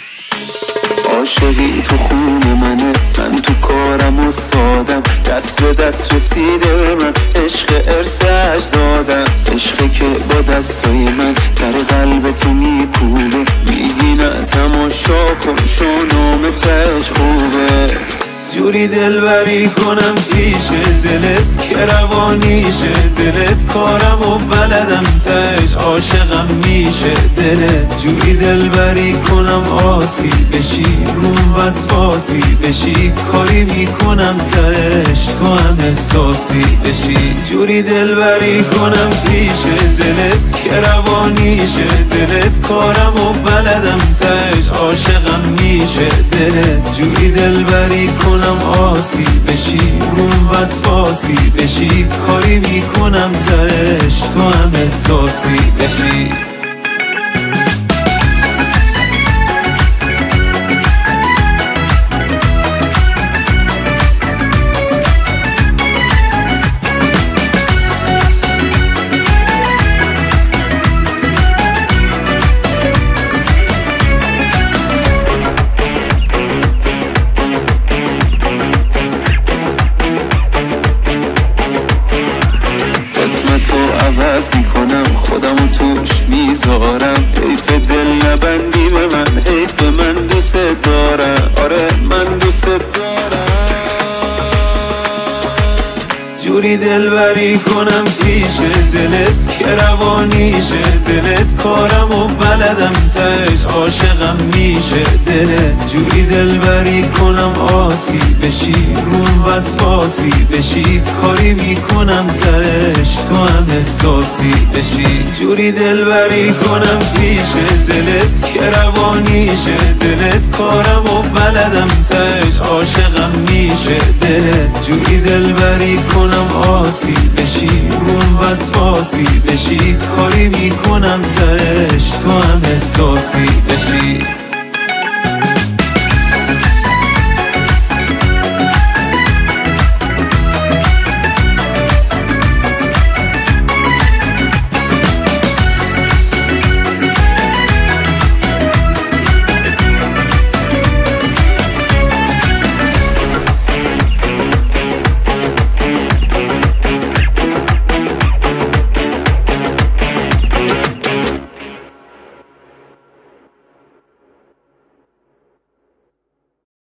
عاشقی تو خون منه، من تو کارم استادم، دست به دست رسیده به من، عشق ارث اجدادم، عشقی که با دستای من در قلب تو میکوبه، میگی نه تماشا کن شونام تش خوبه. جوری دلبری کنم پیش دلت که روانیشه دلت، کارم و بلدم تش عاشقم میشه دلت. جوری دلبری کنم آسی بشی روم وسواسی بشی، کاری میکنم تش تو هم احساسی بشی. جوری دلبری کنم پیش دلت که روانیشه دلت، کارم و بلدم تش عاشقم میشه دلت. جوری دلبری کنم آسی بشی روم وسواسی بشی، کاری میکنم تش تو هم احساسی بشی. عوض میکنم خودمو توش میذارم، حیف دل نبندی به من، حیف من دوست دارم، آره من دوست دارم. جوری دلبری کنم پیش دلت که روانیشه دلت، کارم و بلدم تش عاشقم میشه دلت. جوری دلبری کنم آسی بشی روم وسواسی بشی، کاری میکنم تش تو هم احساسی بشی. جوری دلبری کنم پیش دلت که روانیشه دلت، کارم و بلدم تش عاشقم میشه دلت. جوری دلبری کنم آسی بشی روم وسواسی بشی، کاری میکنم تش تو هم احساسی بشی.